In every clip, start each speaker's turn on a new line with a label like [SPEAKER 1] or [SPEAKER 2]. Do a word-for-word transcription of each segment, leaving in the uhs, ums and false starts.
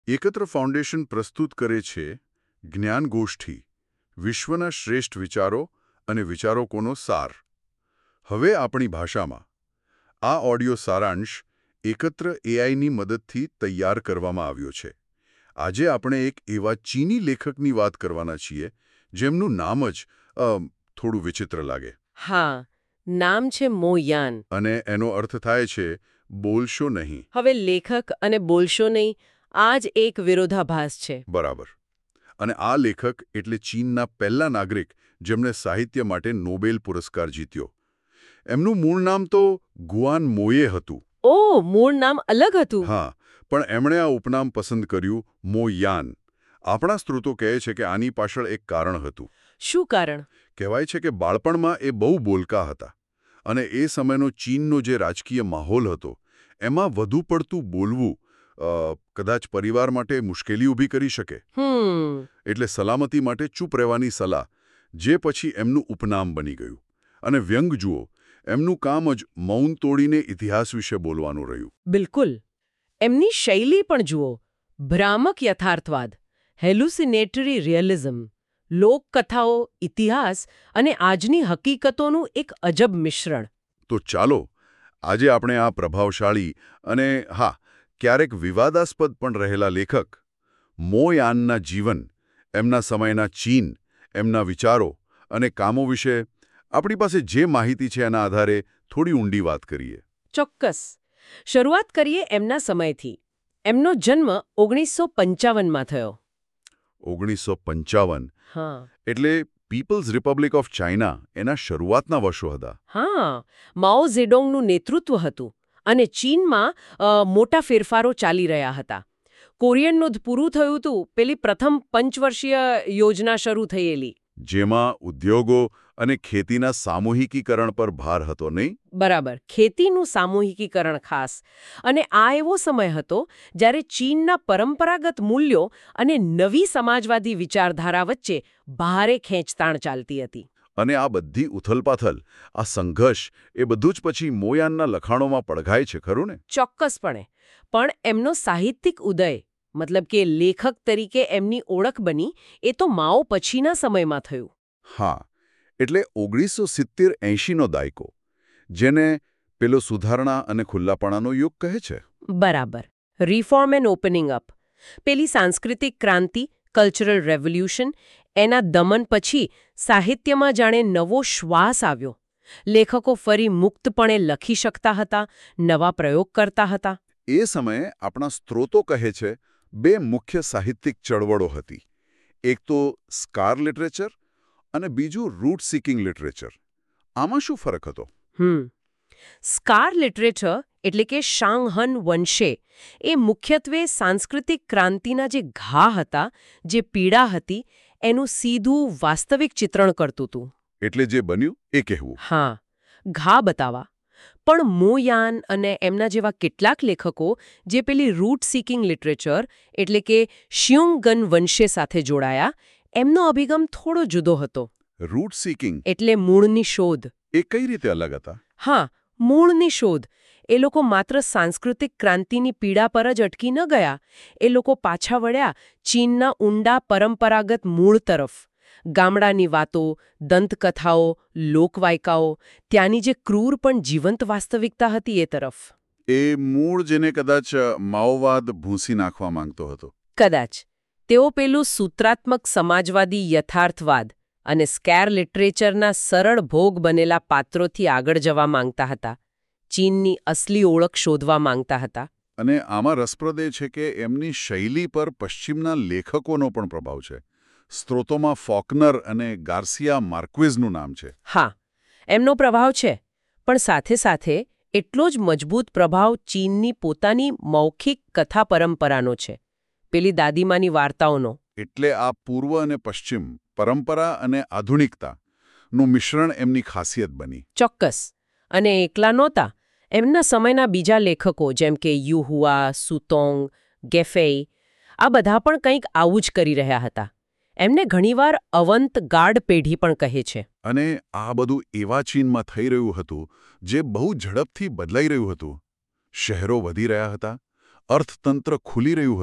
[SPEAKER 1] એકત્ર ફાઉન્ડેશન પ્રસ્તુત કરે છે જ્ઞાન ગોષ્ઠી, વિશ્વના શ્રેષ્ઠ વિચારો અને વિચારકોનો સાર. હવે આપણી ભાષામાં આ ઓડિયો સારાંશ એકત્ર એઆઈની મદદથી તૈયાર કરવામાં આવ્યો છે. આજે આપણે એક એવા ચીની લેખકની વાત કરવાના છીએ જેમનું નામ જ અ, થોડું વિચિત્ર લાગે.
[SPEAKER 2] હા, નામ છે મો યાન.
[SPEAKER 1] અને એનો અર્થ થાય છે બોલશો નહીં.
[SPEAKER 2] હવે લેખક અને બોલશો નહીં, આ જ એક વિરોધાભાસ છે.
[SPEAKER 1] બરાબર. અને આ લેખક એટલે ચીનના પહેલા નાગરિક જેમણે સાહિત્ય માટે નોબેલ પુરસ્કાર જીત્યો. એમનું મૂળ નામ તો ગુઆન મોયે હતું.
[SPEAKER 2] ઓહ, મૂળ નામ અલગ હતું.
[SPEAKER 1] હા, પણ એમણે આ ઉપનામ પસંદ કર્યું મો યાન. આપણા સ્ત્રોતો કહે છે કે આની પાછળ એક કારણ હતું.
[SPEAKER 2] શું કારણ?
[SPEAKER 1] કહેવાય છે કે બાળપણમાં એ બહુ બોલકા હતા અને એ સમયનો ચીનનો જે રાજકીય માહોલ હતો એમાં વધુ પડતું બોલવું અ, કદાચ પરિવાર માટે મુશ્કેલી ઊભી કરી શકે.
[SPEAKER 2] હમ
[SPEAKER 1] એટલે સલામતી માટે ચૂપ રહેવાની સલાહ, જે પછી એમનું ઉપનામ બની ગયું. અને વ્યંગ જુઓ, એમનું કામ જ મૌન તોડીને ઇતિહાસ વિશે બોલવાનું રહ્યું.
[SPEAKER 2] બિલકુલ. એમની શૈલી પણ જુઓ. ભ્રામક યથાર્થવાદ, હેલુસિનેટરી રિયલિઝમ, લોકકથાઓ, ઇતિહાસ અને આજની હકીકતોનું એક અજબ મિશ્રણ.
[SPEAKER 1] તો ચાલો આજે આપણે આ પ્રભાવશાળી અને હા ક્યારેક વિવાદાસ્પદ પણ રહેલા લેખક મો યાનના જીવન, એમના સમયના ચીન, એમના વિચારો અને કામો વિશે આપણી પાસે જે માહિતી છે એના આધારે થોડી ઊંડી વાત કરીએ.
[SPEAKER 2] ચોક્કસ. શરૂઆત કરીએ એમના સમયથી. એમનો જન્મ ઓગણીસો પંચાવનમાં થયો.
[SPEAKER 1] ઓગણીસો પંચાવન
[SPEAKER 2] હા
[SPEAKER 1] એટલે પીપલ્સ રિપબ્લિક ઓફ ચાઇના એના શરૂઆતના વર્ષો હતા.
[SPEAKER 2] હા માઓ ઝેડોંગનું નેતૃત્વ હતું અને ચીનમાં અ, મોટા ફેરફારો ચાલી રહ્યા હતા. કોરિયન યુદ્ધ પૂરું થયું હતું, પેલી પ્રથમ પંચવર્ષીય યોજના શરૂ થયેલી.
[SPEAKER 1] જેમાં ઉદ્યોગો અને ખેતીના સામૂહિકીકરણ પર ભાર હતો, નહીં?
[SPEAKER 2] બરાબર, ખેતીનું સામૂહિકીકરણ ખાસ. અને આ એવો સમય હતો જ્યારે ચીનના પરંપરાગત મૂલ્યો અને નવી સમાજવાદી વિચારધારા વચ્ચે ભારે ખેંચતાણ ચાલતી હતી.
[SPEAKER 1] અને આ બધી ઉથલપાથલ, આ સંઘર્ષ, એ બધું જ પછી મો યાનના લખાણોમાં પડઘાય છે, ખરું ને?
[SPEAKER 2] ચોક્કસપણે. પણ એમનો સાહિત્યિક ઉદય, મતલબ કે લેખક તરીકે એમની ઓળખ બની, એ તો માઓ પછીના સમયમાં થયું.
[SPEAKER 1] હા, એટલે ઓગણીસો સિત્તેર એંશીનો દાયકો, જેને પેલો સુધારણા અને ખુલ્લાપણાનો યુગ કહે છે.
[SPEAKER 2] બરાબર. Reform and opening up. પેલી સાંસ્કૃતિક ક્રાંતિ, કલ્ચરલ રેવોલ્યુશન, એના દમન પછી સાહિત્યમાં જાણે નવો શ્વાસ આવ્યો. લેખકો ફરી મુક્તપણે લખી શકતા હતા, નવા પ્રયોગ કરતા હતા.
[SPEAKER 1] એ સમયે આપણા સ્ત્રોતો કહે છે બે મુખ્ય સાહિત્યિક ચળવળો હતી. એક તો સ્કાર લિટરેચર અને બીજું રૂટ સિકિંગ લિટરેચર. આમાં શું ફરક હતો?
[SPEAKER 2] હમ સ્કાર લિટરેચર એટલે કે શાંગહન વંશે એ મુખ્યત્વે સાંસ્કૃતિક ક્રાંતિના જે ઘા હતા, જે પીડા હતી, એનું સીધું વાસ્તવિક ચિત્રણ કરતું હતું.
[SPEAKER 1] એટલે જે બન્યું એ કહેવું.
[SPEAKER 2] હા, ઘા બતાવા. પણ મો યાન અને એમના જેવા કેટલાક લેખકો જે પેલી રૂટ સિકિંગ લિટરેચર એટલે કે શ્યુંગન વંશે સાથે જોડાયા, એમનો અભિગમ થોડો જુદો હતો.
[SPEAKER 1] રૂટ સિકિંગ
[SPEAKER 2] એટલે મૂળની શોધ.
[SPEAKER 1] એ કઈ રીતે અલગ હતા?
[SPEAKER 2] હા, મૂળની શોધ. એ લોકો માત્ર સાંસ્કૃતિક ક્રાંતિની પીડા પર જ અટકી ન ગયા. એ લોકો પાછા વળ્યા ચીનના ઊંડા પરંપરાગત મૂળ તરફ. ગામડાની વાતો, દંતકથાઓ, લોકવાયકાઓ, ત્યાંની જે ક્રૂર પણ જીવંત વાસ્તવિકતા હતી એ તરફ.
[SPEAKER 1] એ મૂળ જેને કદાચ માઓવાદ ભૂંસી નાખવા માંગતો હતો.
[SPEAKER 2] કદાચ. તેઓ પેલું સૂત્રાત્મક સમાજવાદી યથાર્થવાદ અને સ્કેર લિટરેચરના સરળ ભોગ બનેલા પાત્રોથી આગળ જવા માંગતા હતા. ચીનની અસલી ઓળખ શોધવા માંગતા હતા.
[SPEAKER 1] અને આમાં રસપ્રદ એ છે કે એમની શૈલી પર પશ્ચિમના લેખકોનો પણ પ્રભાવ છે. સ્ત્રોતોમાં ફોકનર અને ગાર્સિયા માર્ક્વેઝનું નામ છે.
[SPEAKER 2] હા, એમનો પ્રભાવ છે. પણ સાથે સાથે એટલો જ મજબૂત પ્રભાવ ચીનની પોતાની મૌખિક કથા પરંપરાનો છે. પેલી દાદીમાની વાર્તાઓનો.
[SPEAKER 1] એટલે આ પૂર્વ અને પશ્ચિમ, પરંપરા અને આધુનિકતાનું મિશ્રણ એમની ખાસિયત બની.
[SPEAKER 2] ચોક્કસ. અને એકલા નહોતા. એમના સમયના બીજા લેખકો જેમ કે યુ હુઆ, સુતોંગ, ગેફેઈ, આ બધા પણ કંઈક આવું જ કરી રહ્યા હતા. એમને ઘણીવાર અવંત ગાર્ડ પેઢી પણ કહે છે.
[SPEAKER 1] અને આ બધું એવા ચીનમાં થઈ રહ્યું હતું જે બહુ ઝડપથી બદલાઈ રહ્યું હતું. શહેરો વધી રહ્યા હતા, અર્થતંત્ર ખુલી રહ્યું હતું,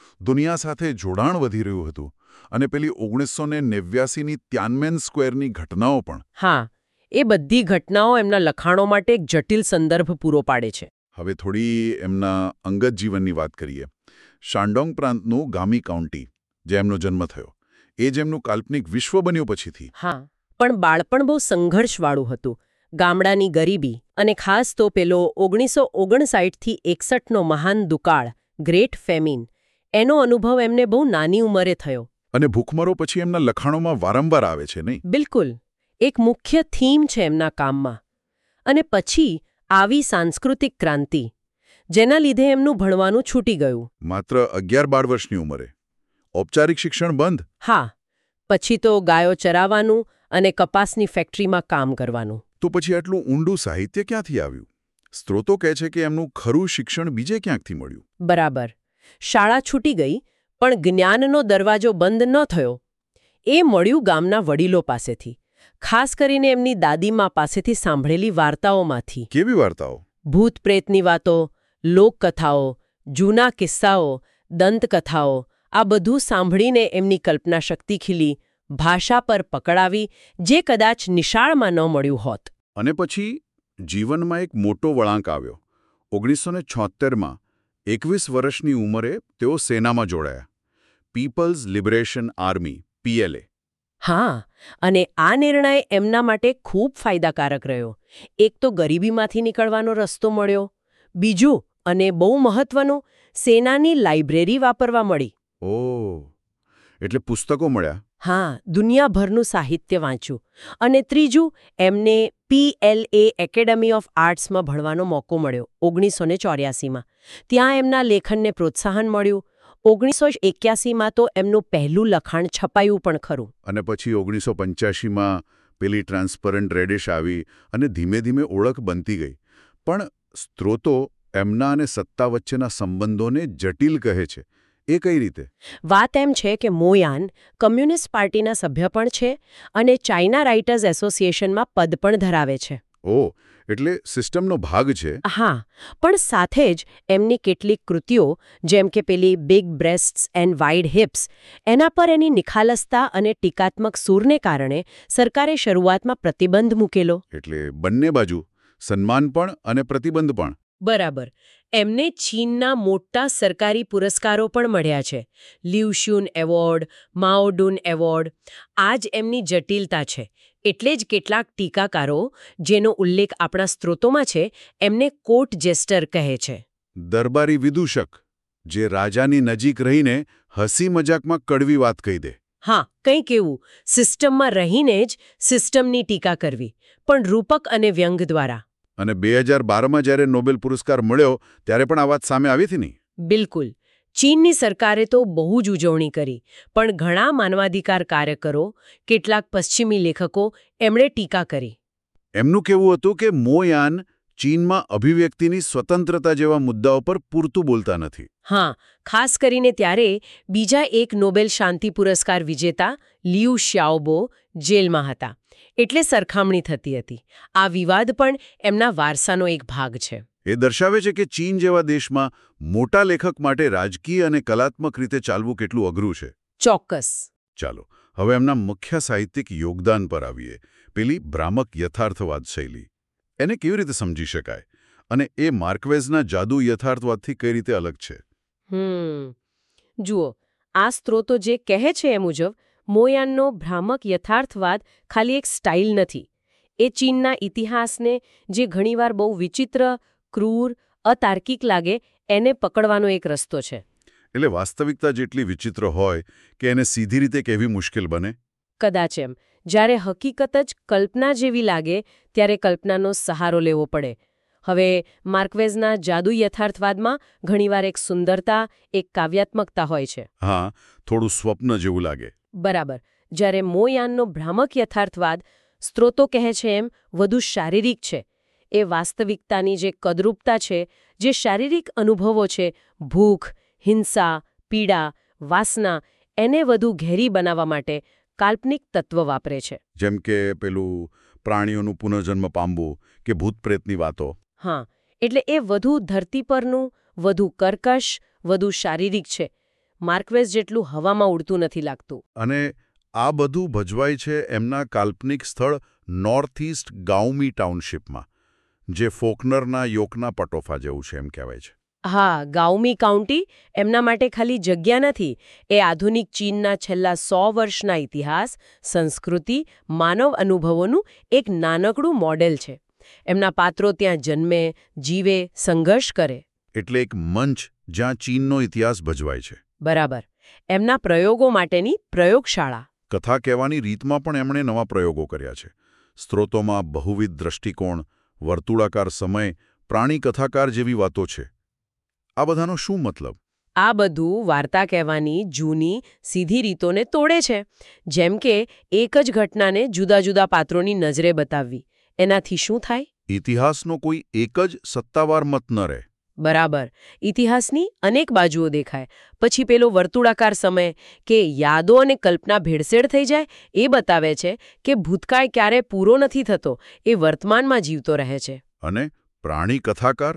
[SPEAKER 1] દુનિયા સાથે જોડાણ વધી રહ્યું હતું અને પેલી ઓગણીસો ને નેવ્યાસીની ત્યાનમેન સ્ક્વેરની ઘટનાઓ પણ.
[SPEAKER 2] હા, એ બધી ઘટનાઓ એમના લખાણો માટે એક જટિલ સંદર્ભ પૂરો પાડે છે.
[SPEAKER 1] હવે થોડી એમના અંગત જીવનની વાત કરીએ. શાન્ડોંગ પ્રાંતનું ગામી કાઉન્ટી, જે એમનો જન્મ થયો, એ જ એમનું કાલ્પનિક વિશ્વ બન્યું પછીથી.
[SPEAKER 2] હા, પણ બાળપણ બહુ સંઘર્ષવાળું હતું. ગામડાની ગરીબી અને ખાસ તો પેલો ઓગણીસો ઓગણસાઠથી એકસઠનો મહાન દુકાળ, ગ્રેટ ફેમિન, એનો અનુભવ એમને બહુ નાની ઉંમરે થયો.
[SPEAKER 1] અને ભૂખમરો પછી એમના લખાણોમાં વારંવાર આવે છે, નહીં?
[SPEAKER 2] બિલકુલ. એક મુખ્ય થીમ છે એમના કામમાં. અને પછી આવી સાંસ્કૃતિક ક્રાંતિ, જેના લીધે એમનું ભણવાનું છૂટી ગયું.
[SPEAKER 1] માત્ર અગિયાર બાર વર્ષની ઉંમરે ઔપચારિક શિક્ષણ બંધ.
[SPEAKER 2] હા, પછી તો ગાયો ચરાવવાનું અને કપાસની ફેક્ટરીમાં કામ કરવાનું.
[SPEAKER 1] તો પછી આટલું ઊંડું સાહિત્ય ક્યાંથી આવ્યું? સ્ત્રોતો કહે છે કે એમનું ખરું શિક્ષણ બીજે ક્યાંકથી મળ્યું.
[SPEAKER 2] બરાબર. શાળા છૂટી ગઈ, પણ જ્ઞાનનો દરવાજો બંધ ન થયો. એ મળ્યું ગામના વડીલો પાસેથી, ખાસ કરીને એમની દાદીમા પાસેથી સાંભળેલી વાર્તાઓમાંથી.
[SPEAKER 1] કેવી વાર્તાઓ?
[SPEAKER 2] ભૂત પ્રેતની વાતો, લોકકથાઓ, જૂના કિસ્સાઓ, દંતકથાઓ, આ બધું સાંભળીને એમની કલ્પના શક્તિ ખીલી, ભાષા પર પકડાવી, જે કદાચ નિશાળમાં ન મળ્યું હોત.
[SPEAKER 1] અને પછી જીવનમાં એક મોટો વળાંક આવ્યો. ઓગણીસો ને છોતેરમાં એકવીસ વર્ષની ઉંમરે તેઓ સેનામાં જોડાયા. People's liberation army, P.
[SPEAKER 2] L, A આ નિર્ણય એમના માટે ખૂબ ફાયદાકારક રહ્યો. એક તો ગરીબીમાંથી નીકળવાનો રસ્તો મળ્યો. બીજું, અને બહુ મહત્વનું, સેનાની લાઇબ્રેરી વાપરવા મળી.
[SPEAKER 1] ઓહ, એટલે પુસ્તકો મળ્યા.
[SPEAKER 2] હા, દુનિયાભરનું સાહિત્ય વાંચ્યું. અને ત્રીજું, એમને પીએલએ એકેડમી ઓફ આર્ટ્સમાં ભણવાનો મોકો મળ્યો ઓગણીસો ને ચોર્યાસીમાં. ત્યાં એમના લેખનને પ્રોત્સાહન મળ્યું. ઓગણીસો એક્યાસીમાં તો એમનું પહેલું લખાણ છપાયું પણ ખરું.
[SPEAKER 1] અને પછી ઓગણીસો પંચ્યાસીમાં પેલી ટ્રાન્સપરન્ટ રેડિશ આવી અને ધીમે ધીમે ઓળખ બનતી ગઈ. પણ સ્ત્રોતો એમના અને સત્તા વચ્ચેના સંબંધોને જટિલ કહે છે. એ કઈ રીતે?
[SPEAKER 2] વાત એમ છે કે મો યાન કમ્યુનિસ્ટ પાર્ટીના સભ્ય પણ છે અને ચાઇના રાઇટર્સ એસોસિએશનમાં પદ પણ ધરાવે છે.
[SPEAKER 1] ઓહ, એટલે સિસ્ટમનો ભાગ છે.
[SPEAKER 2] હા, પણ સાથે જ એમની કેટલીક કૃતિઓ, જેમ કે પેલી big breasts and wide hips, એના પર એની નિખાલસતા અને ટીકાત્મક સૂરને કારણે સરકારે શરૂઆતમાં પ્રતિબંધ મૂકેલો.
[SPEAKER 1] એટલે બંને બાજુ સન્માન પણ અને પ્રતિબંધ પણ.
[SPEAKER 2] બરાબર. એમને ચીનના મોટા સરકારી પુરસ્કારો પણ મળ્યા છે. Lu Xun award, Mao Dun award. આ જ એમની જટિલતા છે. એટલે જ કેટલાક ટીકાકારો, જેનો ઉલ્લેખ આપણા સ્ત્રોતોમાં છે, એમને કોર્ટ જેસ્ટર કહે છે.
[SPEAKER 1] દરબારી વિદૂષક, જે રાજાની નજીક રહીને હસી મજાકમાં કડવી વાત કહી દે.
[SPEAKER 2] હા, કંઈક એવું. સિસ્ટમમાં રહીને જ સિસ્ટમની ટીકા કરવી, પણ રૂપક અને વ્યંગ દ્વારા.
[SPEAKER 1] અને બે હજાર બારમાં જ્યારે નોબેલ પુરસ્કાર મળ્યો ત્યારે પણ આ વાત સામે આવી હતી નહીં?
[SPEAKER 2] બિલકુલ. ચીનની સરકારે તો બહુ જ ઉજવણી કરી, પણ ઘણા માનવાધિકાર કાર્યકરો, કેટલાક પશ્ચિમી લેખકો, એમણે ટીકા કરી.
[SPEAKER 1] એમનું કહેવું હતું કે મો યાન ચીનમાં અભિવ્યક્તિની સ્વતંત્રતા જેવા મુદ્દાઓ પર પૂરતું બોલતા નથી.
[SPEAKER 2] હા, ખાસ કરીને ત્યારે બીજા એક નોબેલ શાંતિ પુરસ્કાર વિજેતા લિયુ શ્યાઓબો જેલમાં હતા. એટલે સરખામણી થતી હતી. આ વિવાદ પણ એમના વારસાનો એક ભાગ છે.
[SPEAKER 1] એ દર્શાવે છે કે ચીન જેવા દેશમાં મોટા લેખક માટે રાજકીય અને કલાત્મક રીતે ચાલવું કેટલું અઘરું છે.
[SPEAKER 2] ચોક્કસ.
[SPEAKER 1] ચાલો, હવે એમના મુખ્ય સાહિત્યિક યોગદાન પર આવીએ. પેલી ભ્રામક યથાર્થવાદ શૈલી. એને કેવી રીતે સમજી શકાય? અને એ માર્ક્વેઝના જાદુ યથાર્થવાદથી કઈ રીતે અલગ છે?
[SPEAKER 2] હમ જુઓ, આ સ્ત્રોતો જે કહે છે એ મુજબ મો યાનનો ભ્રામક યથાર્થવાદ ખાલી એક સ્ટાઇલ નથી. એ ચીનના ઇતિહાસને, જે ઘણીવાર બહુ વિચિત્ર, ક્રૂર, અતાર્કિક લાગે, એને પકડવાનો એક રસ્તો છે.
[SPEAKER 1] એટલે વાસ્તવિકતા જેટલી વિચિત્ર હોય કે એને સીધી રીતે કહેવી મુશ્કેલ બને?
[SPEAKER 2] કદાચ એમ. જ્યારે હકીકત જ કલ્પના જેવી લાગે ત્યારે કલ્પનાનો સહારો લેવો પડે. હવે માર્ક્વેઝના જાદુ યથાર્થવાદમાં ઘણીવાર એક સુંદરતા, એક કાવ્યાત્મકતા હોય છે.
[SPEAKER 1] હા, થોડું સ્વપ્ન જેવું લાગે.
[SPEAKER 2] બરાબર. જ્યારે મો યાનનો ભ્રામક યથાર્થવાદ, સ્ત્રોતો કહે છે એમ, વધુ શારીરિક છે. એ વાસ્તવિકતાની જે કદરૂપતા છે, જે શારીરિક અનુભવો છે, ભૂખ, હિંસા, પીડા, વાસના, એને વધુ ઘેરી બનાવવા માટે કાલ્પનિક તત્વ વાપરે છે.
[SPEAKER 1] જેમ કે પેલું પ્રાણીઓનું પુનર્જન્મ પામવું કે ભૂતપ્રેતની વાતો.
[SPEAKER 2] હા, એટલે એ વધુ ધરતી પરનું, વધુ કર્કશ, વધુ શારીરિક છે. માર્કવેસ જેટલું હવામાં ઉડતું નથી લાગતું.
[SPEAKER 1] અને આ બધું ભજવાય છે એમના કાલ્પનિક સ્થળ નોર્થ ઇસ્ટ ગાઉમી ટાઉનશીપમાં, જે ફોકનરના યોકના પટોફા જેવું છે એમ કહેવાય છે.
[SPEAKER 2] હા, ગાઉમી કાઉન્ટી એમના માટે ખાલી જગ્યા નથી, એ આધુનિક ચીનના છેલ્લા સો વર્ષના ઇતિહાસ, સંસ્કૃતિ, માનવ અનુભવોનું એક નાનકડું મોડેલ છે. એમના પાત્રો ત્યાં જન્મે, જીવે, સંઘર્ષ કરે.
[SPEAKER 1] એટલે એક મંચ જ્યાં ચીનનો ઇતિહાસ ભજવાય છે.
[SPEAKER 2] બરાબર. એમના પ્રયોગો માટેની પ્રયોગશાળા.
[SPEAKER 1] કથા કહેવાની રીતમાં પણ એમણે નવા પ્રયોગો કર્યા છે. સ્ત્રોતોમાં બહુવિધ દ્રષ્ટિકોણ, વર્તુળાકાર સમય, પ્રાણી કથાકાર જેવી વાતો છે. આ બધાનો શું મતલબ?
[SPEAKER 2] આ બધું વાર્તા કહેવાની જૂની સીધી રીતોને તોડે છે. જેમ કે એક જ ઘટનાને જુદા જુદા પાત્રોની નજરે બતાવવી. એનાથી શું થાય?
[SPEAKER 1] ઇતિહાસનો કોઈ એક જ સત્તાવાર મત ન રહે.
[SPEAKER 2] બરાબર. ઇતિહાસની અનેક બાજુઓ દેખાય. પછી પેલો વર્તુળાકાર સમય કે યાદો અને કલ્પના ભેળસેળ થઈ જાય એ બતાવે છે કે ભૂતકાળ ક્યારે પૂરો નથી થતો, એ વર્તમાનમાં જીવતો રહે છે.
[SPEAKER 1] અને પ્રાણી કથાકાર,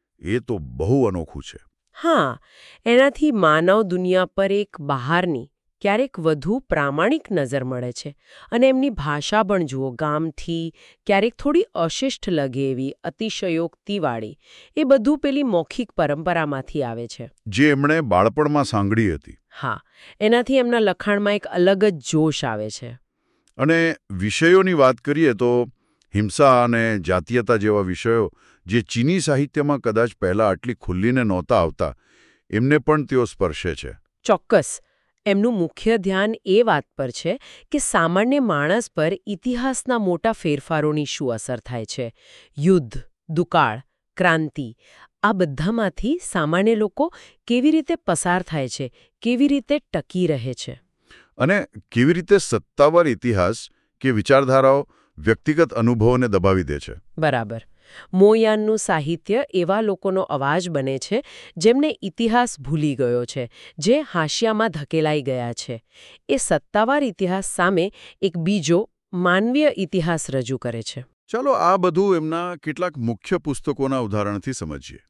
[SPEAKER 1] એ તો બહુ અનોખું છે.
[SPEAKER 2] હા, એનાથી માનવ દુનિયા પર એક બહારની, ક્યારેક વધુ પ્રામાણિક નજર મળે છે. અને એમની ભાષા પણ જુઓ, ગામથી ક્યારેક થોડી અશિષ્ટ લગે એવી, અતિશયોક્તિવાળી. એ બધું પેલી મૌખિક પરંપરામાંથી આવે છે,
[SPEAKER 1] જે એમણે બાળપણમાં સાંગળી હતી.
[SPEAKER 2] હા, એનાથી એમના લખાણમાં એક અલગ જ જોશ આવે છે.
[SPEAKER 1] અને વિષયોની વાત કરીએ તો હિંસા અને જાતીયતા જેવા વિષયો, જે ચીની સાહિત્યમાં કદાચ પહેલાં આટલી ખુલ્લીને નહોતા આવતા, એમને પણ તેઓ સ્પર્શે છે.
[SPEAKER 2] ચોક્કસ. એમનું મુખ્ય ધ્યાન એ વાત પર છે કે સામાન્ય માણસ પર ઇતિહાસના મોટા ફેરફારોની શું અસર થાય છે. યુદ્ધ, દુકાળ, ક્રાંતિ, આ બધામાંથી સામાન્ય લોકો કેવી રીતે પસાર થાય છે, કેવી રીતે ટકી રહે છે.
[SPEAKER 1] અને કેવી રીતે સત્તાવાર ઇતિહાસ કે વિચારધારાઓ વ્યક્તિગત અનુભવોને દબાવી દે છે.
[SPEAKER 2] બરાબર. મોયાનનું સાહિત્ય એવા લોકોનો અવાજ બને છે જેમને ઇતિહાસ ભૂલી ગયો છે, જે હાંશિયામાં ધકેલાઈ ગયા છે. એ સત્તાવાર ઇતિહાસ સામે એક બીજો માનવીય ઇતિહાસ રજૂ કરે છે.
[SPEAKER 1] ચાલો આ બધું એમના કેટલાક મુખ્ય પુસ્તકોના ઉદાહરણથી સમજીએ.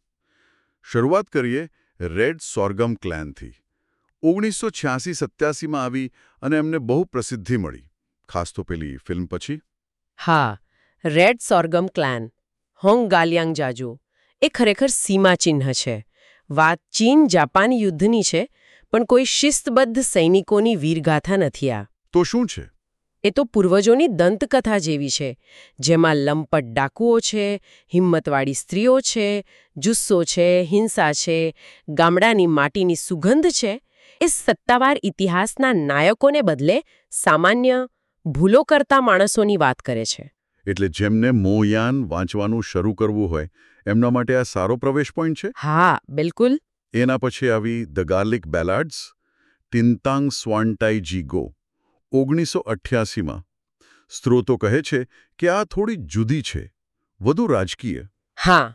[SPEAKER 1] શરૂઆત કરીએ રેડ સોર્ગમ ક્લેનથી. ઓગણીસો છ્યાસી સત્યાસીમાં આવી અને એમને બહુ પ્રસિદ્ધિ મળી, ખાસ તો પેલી ફિલ્મ પછી.
[SPEAKER 2] હા, રેડ સોર્ગમ ક્લાન, હોંગ ગાલિયાંગ જાજુ, એ ખરેખર સીમાચિહ્ન છે. વાત ચીન જાપાન યુદ્ધની છે, પણ કોઈ શિસ્તબદ્ધ સૈનિકોની વીરગાથા નથી આ.
[SPEAKER 1] તો શું છે?
[SPEAKER 2] એ તો પૂર્વજોની દંતકથા જેવી છે, જેમાં લંપટ ડાકુઓ છે, હિંમતવાળી સ્ત્રીઓ છે, જુસ્સો છે, હિંસા છે, ગામડાની માટીની સુગંધ છે. એ સત્તાવાર ઇતિહાસના નાયકોને બદલે સામાન્ય ભૂલો કરતા માણસોની વાત કરે છે.
[SPEAKER 1] એટલે જેમને મોયાન વાંચવાનું શરૂ કરવું હોય એમના માટે આ સારો પ્રવેશ પોઈન્ટ છે.
[SPEAKER 2] હા, બિલકુલ.
[SPEAKER 1] એના પછી આવી the garlic ballads, Tiantang Suantai જીગો, ઓગણીસો અઠ્યાસીમાં. સ્ત્રોતો કહે છે કે આ થોડી જુદી છે, વધુ રાજકીય.
[SPEAKER 2] હા,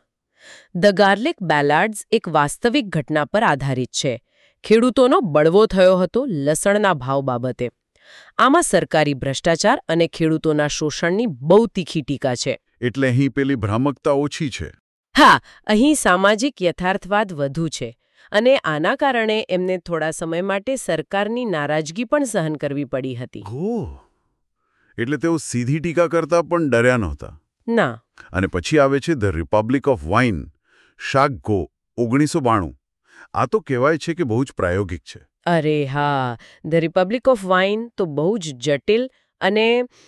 [SPEAKER 2] ધ ગાર્લિક બેલાડ્સ એક વાસ્તવિક ઘટના પર આધારિત છે. ખેડૂતોનો બળવો થયો હતો લસણના ભાવ બાબતે. આમાં સરકારી ભ્રષ્ટાચાર અને ખેડૂતોના શોષણની બહુ તીખી ટીકા છે.
[SPEAKER 1] એટલે અહીં પેલી ભ્રામકતા ઓછી છે.
[SPEAKER 2] હા, અહીં સામાજિક યથાર્થવાદ વધુ છે. અને આના કારણે એમને થોડા સમય માટે સરકારની નારાજગી પણ સહન કરવી પડી હતી.
[SPEAKER 1] ઓહ, એટલે તેઓ સીધી ટીકા કરતા પણ ડર્યા નહોતા.
[SPEAKER 2] ના.
[SPEAKER 1] અને પછી આવે છે ધ રિપબ્લિક ઓફ વાઇન, શાક ગો, ઓગણીસો બાણું. આ તો કહેવાય છે કે બહુ જ પ્રાયોગિક છે.
[SPEAKER 2] અરે હા, ધ રિપબ્લિક ઓફ વાઇન તો બહુ જ જટિલ અને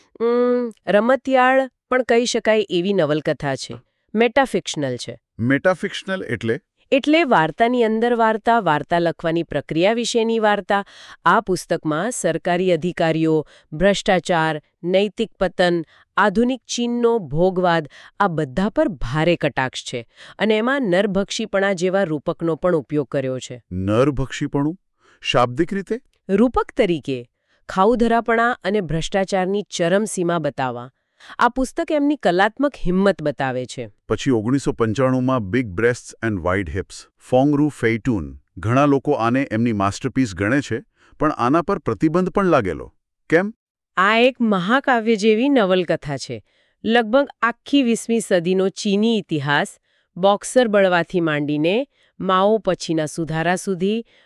[SPEAKER 2] રમતિયાળ પણ કહી શકાય એવી નવલકથા છે. મેટાફિક્શનલ છે.
[SPEAKER 1] મેટાફિક્શનલ એટલે?
[SPEAKER 2] એટલે વાર્તાની અંદર વાર્તા, વાર્તા લખવાની પ્રક્રિયા વિશેની વાર્તા. આ પુસ્તકમાં સરકારી અધિકારીઓ, ભ્રષ્ટાચાર, નૈતિક પતન, આધુનિક ચીનનો ભોગવાદ, આ બધા પર ભારે કટાક્ષ છે. અને એમાં નરભક્ષીપણા જેવા રૂપકનો પણ ઉપયોગ કર્યો છે.
[SPEAKER 1] નરભક્ષીપણું? શાબ્દિક રીતે?
[SPEAKER 2] રૂપક તરીકે ખાઉધરાપણા અને ભ્રષ્ટાચારની ચરમસીમા બતાવવા. આ પુસ્તક એમની કલાત્મક હિંમત બતાવે છે.
[SPEAKER 1] પછી ઓગણીસો પંચાણુંમાં big breasts and wide hips, Fengru Feitun. ઘણા લોકો આને એમની માસ્ટરપીસ ગણે છે, પણ આના પર પ્રતિબંધ પણ લાગેલો. કેમ?
[SPEAKER 2] આ એક મહાકાવ્ય જેવી નવલકથા છે. લગભગ આખી વીસમી સદીનો ચીની ઇતિહાસ, બોક્સર બળવાથી માંડીને માઓ પછીના સુધારા સુધી,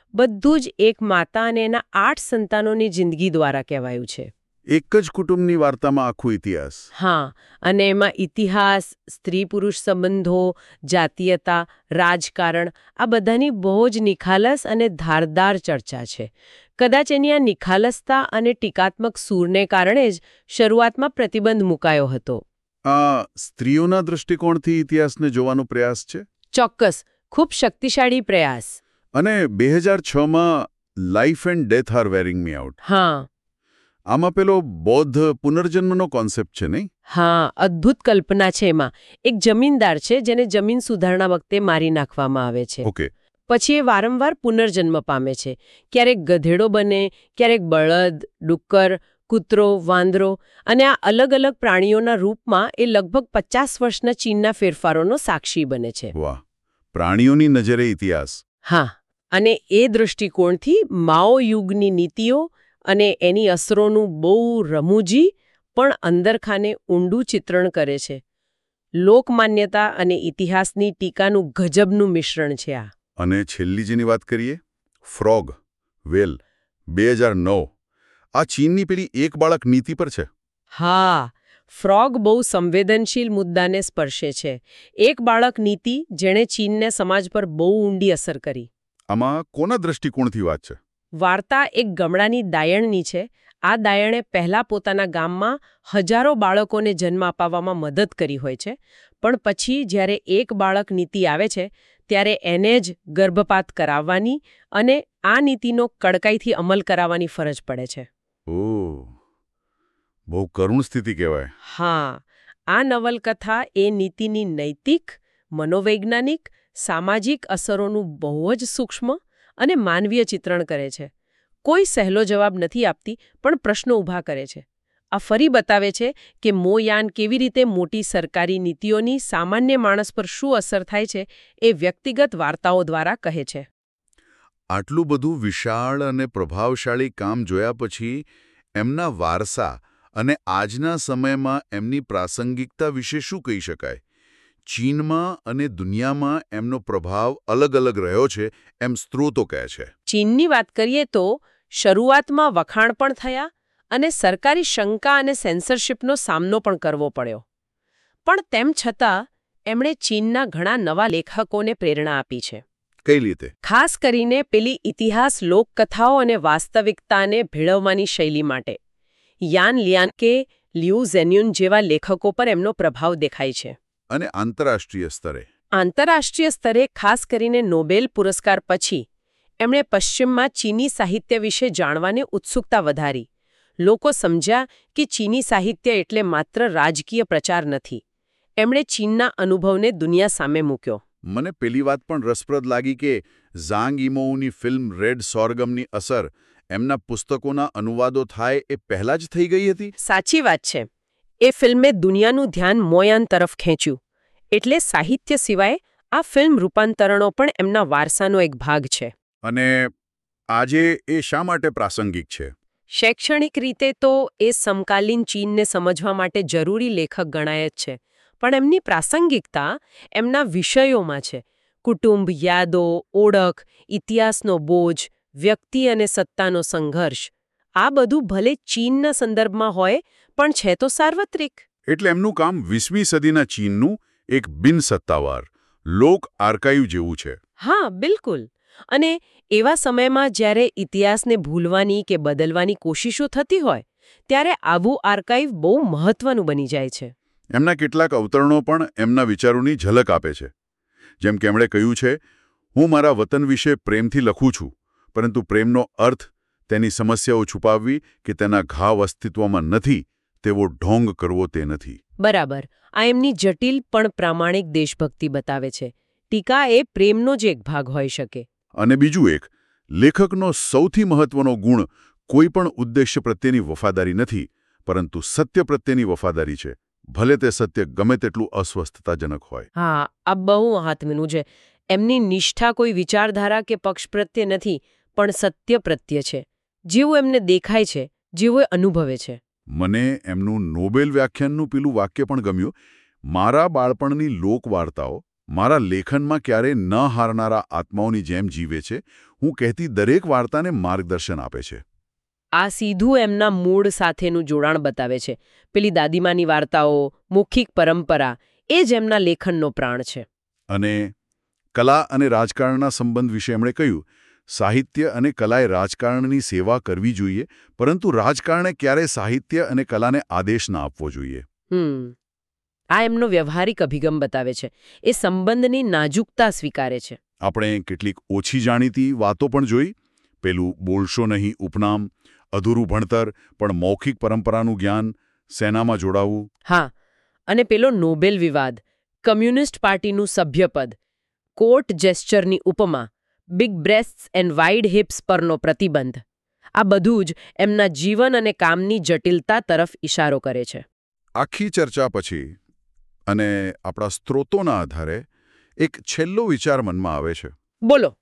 [SPEAKER 2] બધું જ એક માતા અને એના આઠ સંતાનોની જિંદગી દ્વારા કહેવાયું છે.
[SPEAKER 1] એક જ કુટુંબની વાર્તામાં આખો ઇતિહાસ.
[SPEAKER 2] હા, અને એમાં ઇતિહાસ, સ્ત્રી પુરુષ સંબંધો, જાતીયતા, રાજકારણ આ બધાની બહુ જ નિખાલસ અને ધારદાર ચર્ચા છે. કદાચ એની આ નિખાલસતા અને ટીકાત્મક સૂરને કારણે જ શરૂઆતમાં પ્રતિબંધ મુકાયો હતો.
[SPEAKER 1] આ સ્ત્રીઓના દૃષ્ટિકોણથી ઇતિહાસને જોવાનો પ્રયાસ છે?
[SPEAKER 2] ચોક્કસ, ખૂબ શક્તિશાળી પ્રયાસ.
[SPEAKER 1] અને બે હજાર છમાં life and death are wearing me out.
[SPEAKER 2] હા.
[SPEAKER 1] આમાં પેલો બૌદ્ધ પુનર્જન્મનો કોન્સેપ્ટ છે નહીં?
[SPEAKER 2] હા, અદ્ભુત કલ્પના છે એમાં. એક જમીનદાર છે જેને જમીન સુધારણા વખતે મારી નાખવામાં આવે છે.
[SPEAKER 1] ઓકે.
[SPEAKER 2] પછી એ વારંવાર પુનર્જન્મ પામે છે. ક્યારેક ગધેડો બને, ક્યારેક બળદ, ડુક્કર, કૂતરો, વાંદરો અને આ અલગ અલગ પ્રાણીઓના રૂપમાં એ લગભગ પચાસ વર્ષના ચીનના ફેરફારોનો સાક્ષી બને છે.
[SPEAKER 1] વાહ, પ્રાણીઓની નજરે ઇતિહાસ.
[SPEAKER 2] હા, અને એ દૃષ્ટિકોણથી માઓ યુગની નીતિઓ અને એની અસરોનું બહુ રમૂજી પણ અંદરખાને ઊંડું ચિત્રણ કરે છે. લોકમાન્યતા અને ઇતિહાસની ટીકાનું ગજબનું મિશ્રણ છે આ.
[SPEAKER 1] અને છેલ્લી જેની વાત કરીએ, ફ્રોગ, વેલ, બે હજાર નવ આ ચીનની પેલી એક બાળક નીતિ પર છે.
[SPEAKER 2] હા, ફ્રોગ બહુ સંવેદનશીલ મુદ્દાને સ્પર્શે છે. એક બાળક નીતિ જેણે ચીનને સમાજ પર બહુ ઊંડી અસર કરી.
[SPEAKER 1] આમાં કોના દૃષ્ટિકોણથી વાત છે?
[SPEAKER 2] વાર્તા એક ગામડાની દાયણની છે. આ દાયણે પહેલા પોતાના ગામમાં હજારો બાળકોને જન્મ અપાવવામાં મદદ કરી હોય છે, પણ પછી જ્યારે એક બાળક નીતિ આવે છે ત્યારે એને જ ગર્ભપાત કરાવવાની અને આ નીતિનો કડકાઈથી અમલ કરાવવાની ફરજ પડે છે.
[SPEAKER 1] ઓહ, બહુ કરુણ સ્થિતિ કહેવાય.
[SPEAKER 2] હા, આ નવલકથા એ નીતિની નૈતિક, મનોવૈજ્ઞાનિક, સામાજિક અસરોનું બહુ જ સૂક્ષ્મ અને માનવીય ચિત્રણ કરે છે. કોઈ સહેલો જવાબ નથી આપતી, પણ પ્રશ્નો ઊભા કરે છે. આ ફરી બતાવે છે કે મોયાન કેવી રીતે મોટી સરકારી નીતિઓની સામાન્ય માણસ પર શું અસર થાય છે એ વ્યક્તિગત વાર્તાઓ દ્વારા કહે છે.
[SPEAKER 1] આટલું બધું વિશાળ અને પ્રભાવશાળી કામ જોયા પછી એમના વારસા અને આજના સમયમાં એમની પ્રાસંગિકતા વિશે શું કહી શકાય? ચીનમાં અને દુનિયામાં એમનો પ્રભાવ અલગ અલગ રહ્યો છે એમ સ્ત્રોતો કહે છે.
[SPEAKER 2] ચીનની વાત કરીએ તો શરૂઆતમાં વખાણ પણ થયા અને સરકારી શંકા અને સેન્સરશિપનો સામનો પણ કરવો પડ્યો. પણ તેમ છતાં એમણે ચીનના ઘણા નવા લેખકોને પ્રેરણા આપી છે.
[SPEAKER 1] કઈ રીતે?
[SPEAKER 2] ખાસ કરીને પેલી ઇતિહાસ લોકકથાઓ અને વાસ્તવિકતાને ભેળવવાની શૈલી માટે. યાન લિયાનકે, લ્યુ ઝેન્યુન જેવા લેખકો પર એમનો પ્રભાવ દેખાય છે.
[SPEAKER 1] અને આંતરરાષ્ટ્રીય સ્તરે?
[SPEAKER 2] આંતરરાષ્ટ્રીય સ્તરે ખાસ કરીને નોબેલ પુરસ્કાર પછી એમણે પશ્ચિમમાં ચીની સાહિત્ય વિશે જાણવાની ઉત્સુકતા વધારી. લોકો સમજ્યા કે ચીની સાહિત્ય એટલે માત્ર રાજકીય પ્રચાર નથી. એમણે ચીનના અનુભવને દુનિયા સામે મૂક્યો.
[SPEAKER 1] મને પેલી વાત પણ રસપ્રદ લાગી કે ઝાંગ ઇમોઉની ફિલ્મ રેડ સોર્ગમની અસર એમના પુસ્તકોના અનુવાદો થાય એ પહેલા જ થઈ ગઈ હતી?
[SPEAKER 2] સાચી વાત છે. એ ફિલ્મે દુનિયાનું ધ્યાન મોયાન તરફ ખેંચ્યું. એટલે સાહિત્ય સિવાય આ ફિલ્મ રૂપાંતરણો પણ એમના વારસાનો એક ભાગ છે.
[SPEAKER 1] અને આજે એ શા માટે પ્રાસંગિક છે?
[SPEAKER 2] શૈક્ષણિક રીતે તો એ સમકાલીન ચીનને સમજવા માટે જરૂરી લેખક ગણાય જ છે. પણ એમની પ્રાસંગિકતા એમના વિષયોમાં છે. કુટુંબ, યાદો, ઓળખ, ઇતિહાસનો બોજ, વ્યક્તિ અને સત્તાનો સંઘર્ષ. આ બધું ભલે ચીનના સંદર્ભમાં હોય પણ છે તો સાર્વત્રિક.
[SPEAKER 1] એટલે એમનું કામ વીસમી સદીના ચીનનું એક બિનસત્તાવાર લોક આર્કાઇવ જેવું છે.
[SPEAKER 2] હા, બિલકુલ. અને એવા સમયમાં જ્યારે ઇતિહાસને ભૂલવાની કે બદલવાની કોશિશો થતી હોય ત્યારે આવું આર્કાઇવ બહુ મહત્વનું બની જાય છે.
[SPEAKER 1] એમના કેટલાક અવતરણો પણ એમના વિચારોની ઝલક આપે છે. જેમ કે એમણે કહ્યું છે, હું મારા વતન વિશે પ્રેમથી લખું છું, પરંતુ પ્રેમનો અર્થ તેની સમસ્યાઓ છુપાવવી કે તેના ઘાવ અસ્તિત્વમાં નથી તેવો ઢોંગ કરવો તે નથી.
[SPEAKER 2] બરાબર. આ એમની જટિલ પણ પ્રામાણિક દેશભક્તિ બતાવે છે. ટીકા એ પ્રેમનો જ એક ભાગ હોઈ શકે.
[SPEAKER 1] અને બીજું એક, લેખકનો સૌથી મહત્વનો ગુણ કોઈ પણ ઉદ્દેશ્ય પ્રત્યેની વફાદારી નથી, પરંતુ સત્ય પ્રત્યેની વફાદારી છે. ભલે તે સત્ય ગમે તેટલું અસ્વસ્થતાજનક હોય.
[SPEAKER 2] હા, આ બહુ મહત્વનું છે. એમની નિષ્ઠા કોઈ વિચારધારા કે પક્ષ પ્રત્યે નથી, પણ સત્ય પ્રત્યે છે. જેવું એમને દેખાય છે, જેવું એ અનુભવે છે.
[SPEAKER 1] મને એમનું નોબેલ વ્યાખ્યાનનું પેલું વાક્ય પણ ગમ્યું, મારા બાળપણની લોકવાર્તાઓ મારા લેખનમાં ક્યારેય ન હારનારા આત્માઓની જેમ જીવે છે. હું કહેતી દરેક વાર્તાને માર્ગદર્શન આપે છે.
[SPEAKER 2] આ સીધું એમના મૂળ સાથેનું જોડાણ બતાવે છે. પેલી દાદીમાની વાર્તાઓ, મૌખિક પરંપરા એ જ એમના લેખનનો પ્રાણ છે.
[SPEAKER 1] અને કલા અને રાજકારણના સંબંધ વિશે એમણે કહ્યું, સાહિત્ય અને કલાએ રાજકારણની સેવા કરવી જોઈએ, પરંતુ રાજકારણે ક્યારેય સાહિત્ય અને કલાને આદેશ ના આપવો જોઈએ.
[SPEAKER 2] હમ આ એમનો વ્યવહારિક અભિગમ બતાવે છે. એ સંબંધની નાજુકતા સ્વીકારે છે.
[SPEAKER 1] આપણે કેટલીક ઓછી જાણીતી વાતો પણ જોઈ. પેલું બોલશો નહીં ઉપનામ, અધૂરું ભણતર પણ મૌખિક પરંપરાનું જ્ઞાન, સેનામાં જોડાવું.
[SPEAKER 2] હા, અને પેલો નોબેલ વિવાદ, કમ્યુનિસ્ટ પાર્ટીનું સભ્યપદ, કોર્ટ જેસ્ચરની ઉપમા, big breasts and wide hips પરનો પ્રતિબંધ, આ બધું જ એમના જીવન અને કામની જટિલતા તરફ ઇશારો કરે છે.
[SPEAKER 1] આખી ચર્ચા પછી અને આપણા સ્ત્રોતોના આધારે એક છેલ્લો વિચાર મનમાં આવે છે.
[SPEAKER 2] બોલો.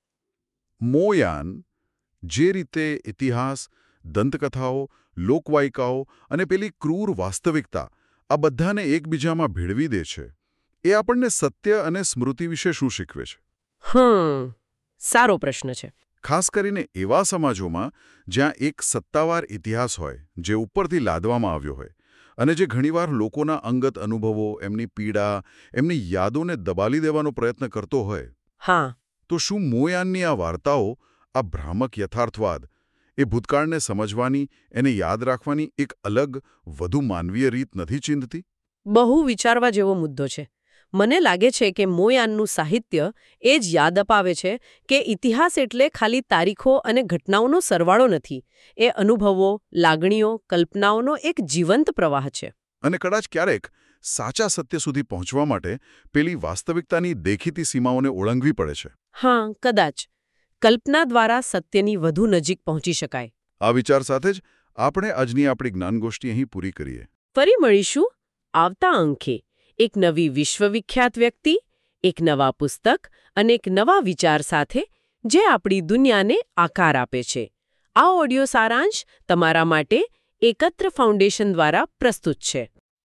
[SPEAKER 1] મોયાન જે રીતે ઇતિહાસ, દંતકથાઓ, લોકવાયકાઓ અને પેલી ક્રૂર વાસ્તવિકતા આ બધાને એકબીજામાં ભેળવી દે છે, એ આપણને સત્ય અને સ્મૃતિ વિશે શું શીખવે છે?
[SPEAKER 2] હમ સારો પ્રશ્ન છે.
[SPEAKER 1] ખાસ કરીને એવા સમાજોમાં જ્યાં એક સત્તાવાર ઇતિહાસ હોય, જે ઉપરથી લાદવામાં આવ્યો હોય અને જે ઘણીવાર લોકોના અંગત અનુભવો, એમની પીડા, એમની યાદોને દબાલી દેવાનો પ્રયત્ન કરતો હોય.
[SPEAKER 2] હા.
[SPEAKER 1] તો શું મોયાનની આ વાર્તાઓ, આ ભ્રામક યથાર્થવાદ, એ ભૂતકાળને સમજવાની, એને યાદ રાખવાની એક અલગ, વધુ માનવીય રીત નથી ચીંધતી?
[SPEAKER 2] બહુ વિચારવા જેવો મુદ્દો છે. મને લાગે છે કે મોયાનનું સાહિત્ય એ જ યાદ અપાવે છે કે ઇતિહાસ એટલે ખાલી તારીખો અને ઘટનાઓનો સરવાળો નથી. એ અનુભવો, લાગણીઓ, કલ્પનાઓનો એક જીવંત પ્રવાહ છે.
[SPEAKER 1] અને કદાચ ક્યારેક સાચા સત્ય સુધી પહોંચવા માટે પેલી વાસ્તવિકતાની દેખીતી સીમાઓને ઓળંગવી પડે છે.
[SPEAKER 2] હા, કદાચ. કલ્પના દ્વારા સત્યની વધુ નજીક પહોંચી શકાય.
[SPEAKER 1] આ વિચાર સાથે જ આપણે આજની આપણી જ્ઞાનગોષ્ઠી અહીં પૂરી કરીએ.
[SPEAKER 2] ફરી મળીશું આવતા અંકે. એક નવી વિશ્વવિખ્યાત વ્યક્તિ, એક નવા પુસ્તક અને એક નવા વિચાર સાથે જે આપણી દુનિયાને આકાર આપે છે. આ ઓડિયો સારાંશ તમારા માટે એકત્ર ફાઉન્ડેશન દ્વારા પ્રસ્તુત છે.